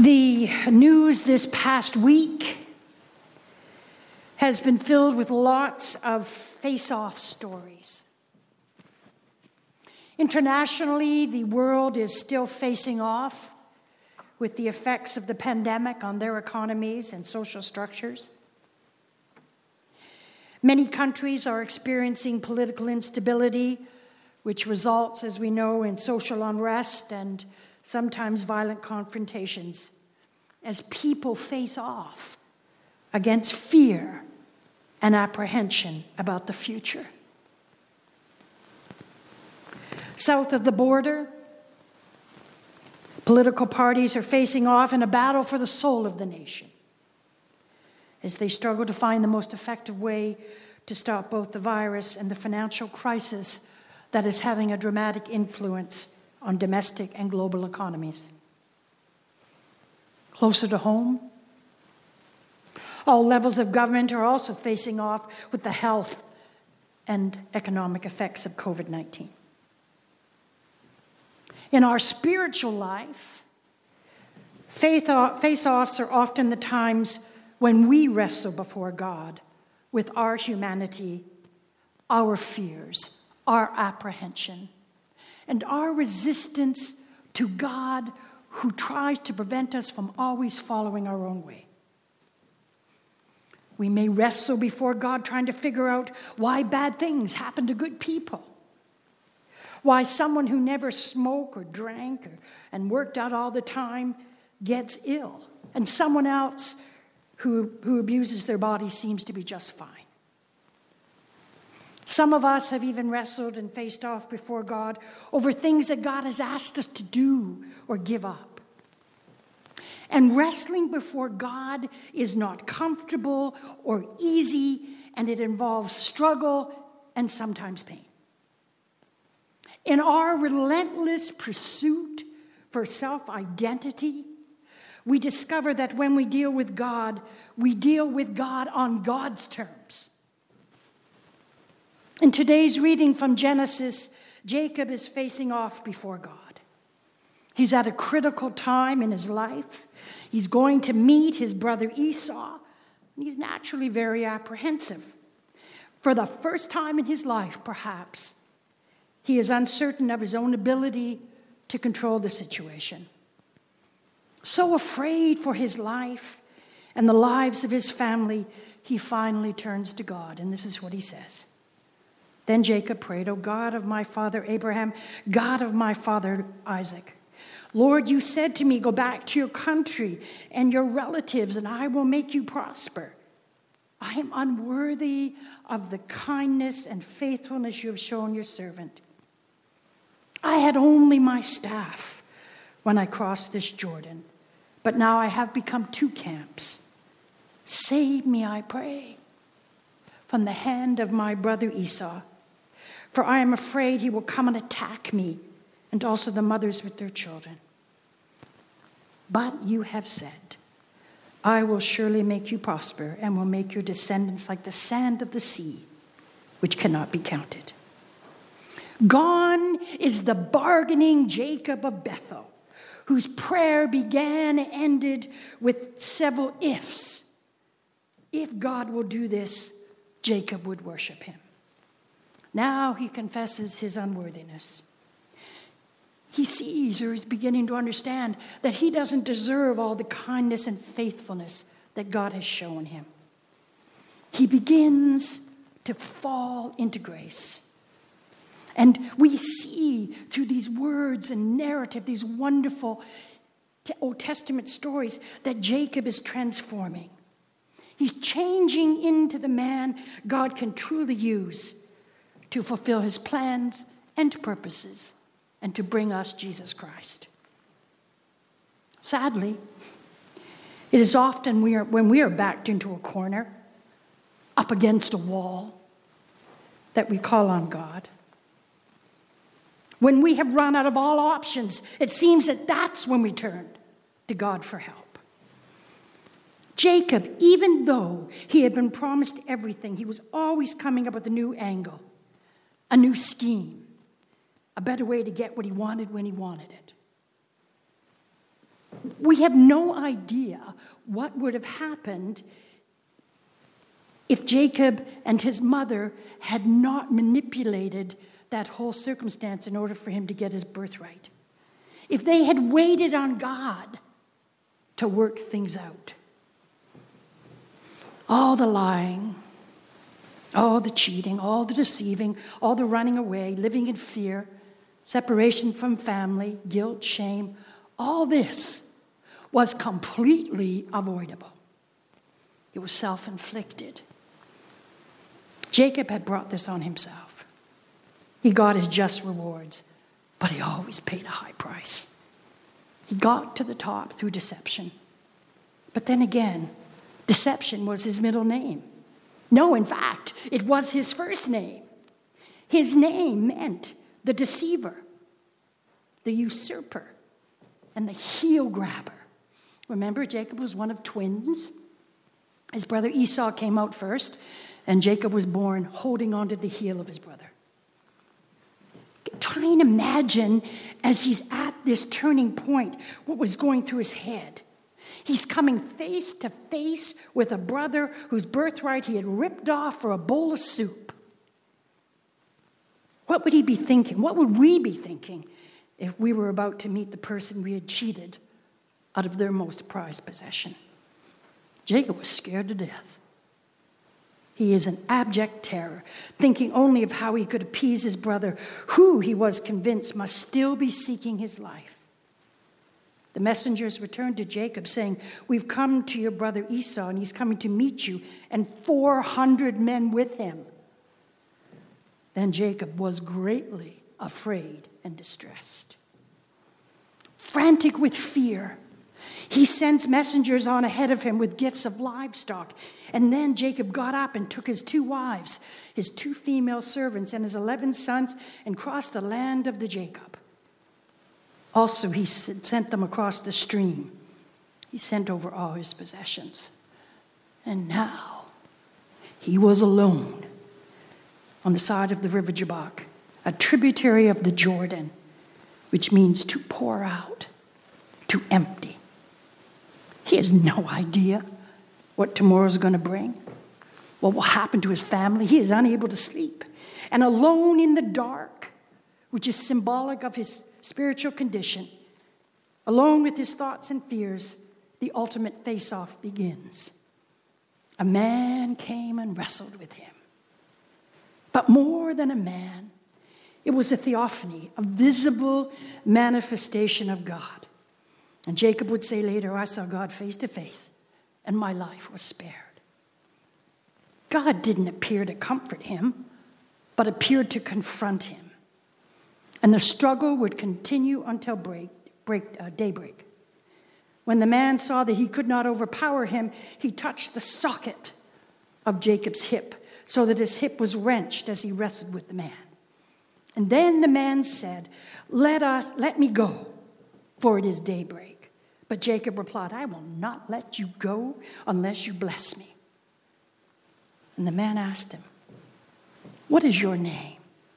The news this past week has been filled with lots of face-off stories. Internationally, the world is still facing off with the effects of the pandemic on their economies and social structures. Many countries are experiencing political instability, which results, as we know, in social unrest and sometimes violent confrontations as people face off against fear and apprehension about the future. South of the border, political parties are facing off in a battle for the soul of the nation as they struggle to find the most effective way to stop both the virus and the financial crisis that is having a dramatic influence on domestic and global economies. Closer to home, all levels of government are also facing off with the health and economic effects of COVID-19. In our spiritual life, face-offs are often the times when we wrestle before God with our humanity, our fears, our apprehension, and our resistance to God who tries to prevent us from always following our own way. We may wrestle before God trying to figure out why bad things happen to good people. Why someone who never smoked or drank and worked out all the time gets ill, and someone else who abuses their body seems to be just fine. Some of us have even wrestled and faced off before God over things that God has asked us to do or give up. And wrestling before God is not comfortable or easy, and it involves struggle and sometimes pain. In our relentless pursuit for self-identity, we discover that when we deal with God on God's terms. In today's reading from Genesis, Jacob is facing off before God. He's at a critical time in his life. He's going to meet his brother Esau, and he's naturally very apprehensive. For the first time in his life, perhaps, he is uncertain of his own ability to control the situation. So afraid for his life and the lives of his family, he finally turns to God, and this is what he says. Then Jacob prayed, "O God of my father Abraham, God of my father Isaac, Lord, you said to me, go back to your country and your relatives, and I will make you prosper. I am unworthy of the kindness and faithfulness you have shown your servant. I had only my staff when I crossed this Jordan, but now I have become two camps. Save me, I pray, from the hand of my brother Esau, for I am afraid he will come and attack me, and also the mothers with their children. But you have said, I will surely make you prosper and will make your descendants like the sand of the sea, which cannot be counted." Gone is the bargaining Jacob of Bethel, whose prayer began and ended with several ifs. If God will do this, Jacob would worship him. Now he confesses his unworthiness. He sees, or is beginning to understand, that he doesn't deserve all the kindness and faithfulness that God has shown him. He begins to fall into grace. And we see through these words and narrative, these wonderful Old Testament stories, that Jacob is transforming. He's changing into the man God can truly use to fulfill his plans and purposes and to bring us Jesus Christ. Sadly, it is often when we are backed into a corner, up against a wall, that we call on God. When we have run out of all options, it seems that that's when we turn to God for help. Jacob, even though he had been promised everything, he was always coming up with a new angle, a new scheme, a better way to get what he wanted when he wanted it. We have no idea what would have happened if Jacob and his mother had not manipulated that whole circumstance in order for him to get his birthright. If they had waited on God to work things out. All the lying, all the cheating, all the deceiving, all the running away, living in fear, separation from family, guilt, shame, all this was completely avoidable. It was self-inflicted. Jacob had brought this on himself. He got his just rewards, but he always paid a high price. He got to the top through deception. But then again, deception was his middle name. No, in fact, it was his first name. His name meant the deceiver, the usurper, and the heel grabber. Remember, Jacob was one of twins. His brother Esau came out first, and Jacob was born holding onto the heel of his brother. Try and imagine, as he's at this turning point, what was going through his head. He's coming face to face with a brother whose birthright he had ripped off for a bowl of soup. What would he be thinking? What would we be thinking if we were about to meet the person we had cheated out of their most prized possession? Jacob was scared to death. He is in abject terror, thinking only of how he could appease his brother, who he was convinced must still be seeking his life. The messengers returned to Jacob, saying, "We've come to your brother Esau, and he's coming to meet you, and 400 men with him." Then Jacob was greatly afraid and distressed. Frantic with fear, he sends messengers on ahead of him with gifts of livestock. And then Jacob got up and took his 2 wives, his 2 female servants, and his 11 sons, and crossed the land of the Jacob. Also, he sent them across the stream. He sent over all his possessions. And now he was alone on the side of the river Jabbok, a tributary of the Jordan, which means to pour out, to empty. He has no idea what tomorrow's going to bring, what will happen to his family. He is unable to sleep. And alone in the dark, which is symbolic of his spiritual condition, alone with his thoughts and fears, the ultimate face-off begins. A man came and wrestled with him. But more than a man, it was a theophany, a visible manifestation of God. And Jacob would say later, "I saw God face to face, and my life was spared." God didn't appear to comfort him, but appeared to confront him. And the struggle would continue until daybreak. When the man saw that he could not overpower him, he touched the socket of Jacob's hip, so that his hip was wrenched as he wrestled with the man. And then the man said, let me go, for it is daybreak. But Jacob replied, "I will not let you go unless you bless me." And the man asked him, "What is your name?"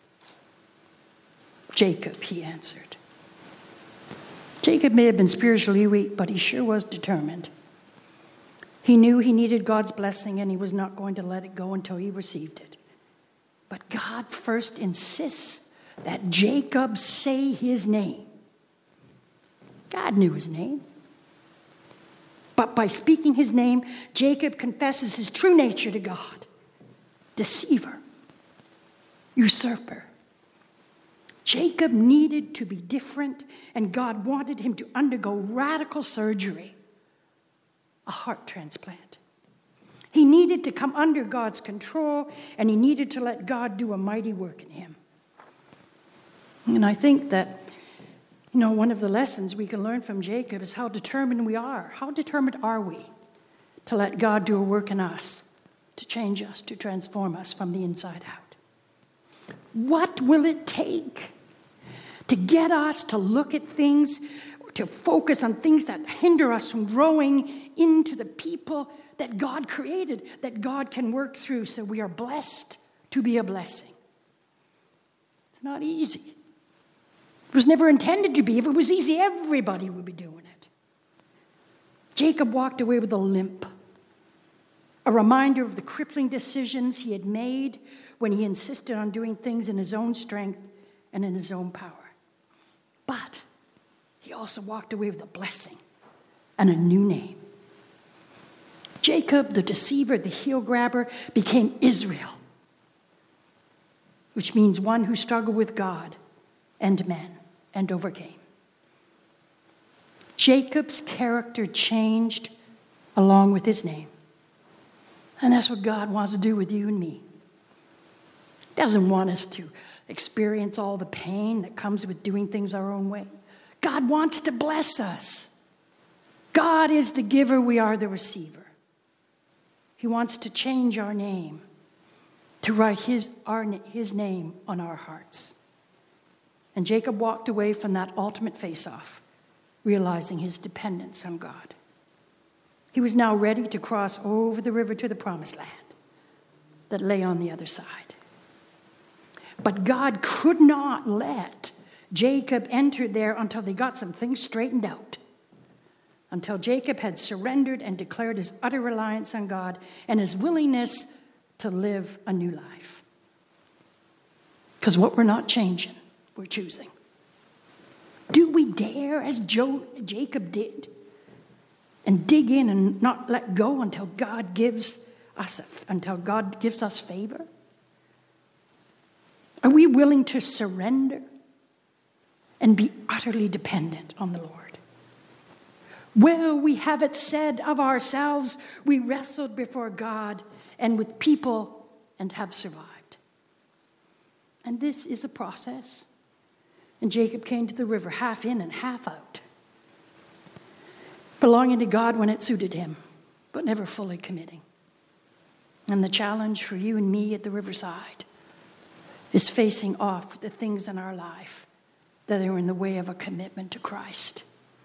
"Jacob," he answered. Jacob may have been spiritually weak, but he sure was determined. He knew he needed God's blessing, and he was not going to let it go until he received it. But God first insists that Jacob say his name. God knew his name. But by speaking his name, Jacob confesses his true nature to God. Deceiver. Usurper. Jacob needed to be different, and God wanted him to undergo radical surgery, a heart transplant. He needed to come under God's control, and he needed to let God do a mighty work in him. And I think that, one of the lessons we can learn from Jacob is how determined we are. How determined are we to let God do a work in us, to change us, to transform us from the inside out? What will it take to get us to look at things, to focus on things that hinder us from growing into the people that God created, that God can work through so we are blessed to be a blessing? It's not easy. It was never intended to be. If it was easy, everybody would be doing it. Jacob walked away with a limp, a reminder of the crippling decisions he had made when he insisted on doing things in his own strength and in his own power. But he also walked away with a blessing and a new name. Jacob, the deceiver, the heel grabber, became Israel, which means one who struggled with God and men and overcame. Jacob's character changed along with his name. And that's what God wants to do with you and me. He doesn't want us to experience all the pain that comes with doing things our own way. God wants to bless us. God is the giver, we are the receiver. He wants to change our name, to write his name on our hearts. And Jacob walked away from that ultimate face-off, realizing his dependence on God. He was now ready to cross over the river to the promised land that lay on the other side. But God could not let Jacob enter there until they got some things straightened out, until Jacob had surrendered and declared his utter reliance on God and his willingness to live a new life. Because what we're not changing, we're choosing. Do we dare, as Jacob did, and dig in and not let go until God gives us favor? Are we willing to surrender and be utterly dependent on the Lord? Well, we have it said of ourselves, we wrestled before God and with people and have survived. And this is a process. And Jacob came to the river half in and half out, belonging to God when it suited him, but never fully committing. And the challenge for you and me at the riverside is facing off with the things in our life that are in the way of a commitment to Christ.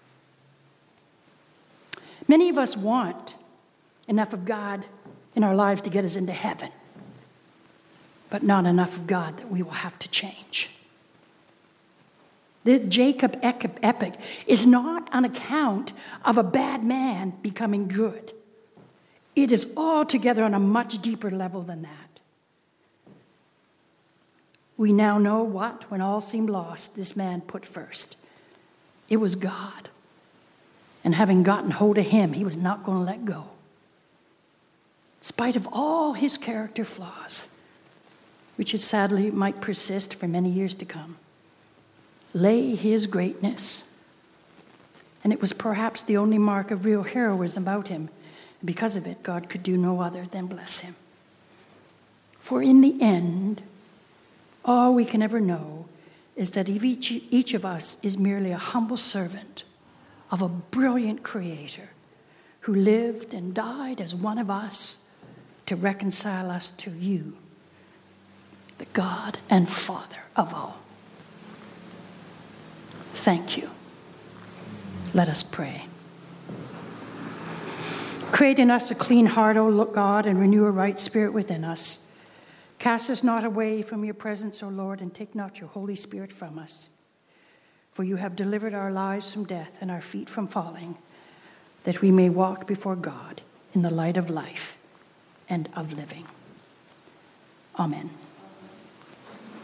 Many of us want enough of God in our lives to get us into heaven, but not enough of God that we will have to change. The Jacob epic is not an account of a bad man becoming good. It is altogether on a much deeper level than that. We now know what, when all seemed lost, this man put first. It was God. And having gotten hold of him, he was not going to let go. In spite of all his character flaws, which sadly might persist for many years to come, lay his greatness. And it was perhaps the only mark of real heroism about him. And because of it, God could do no other than bless him. For in the end, all we can ever know is that each of us is merely a humble servant of a brilliant creator who lived and died as one of us to reconcile us to you, the God and Father of all. Thank you. Let us pray. Create in us a clean heart, O God, and renew a right spirit within us. Cast us not away from your presence, O Lord, and take not your Holy Spirit from us. For you have delivered our lives from death and our feet from falling, that we may walk before God in the light of life and of living. Amen.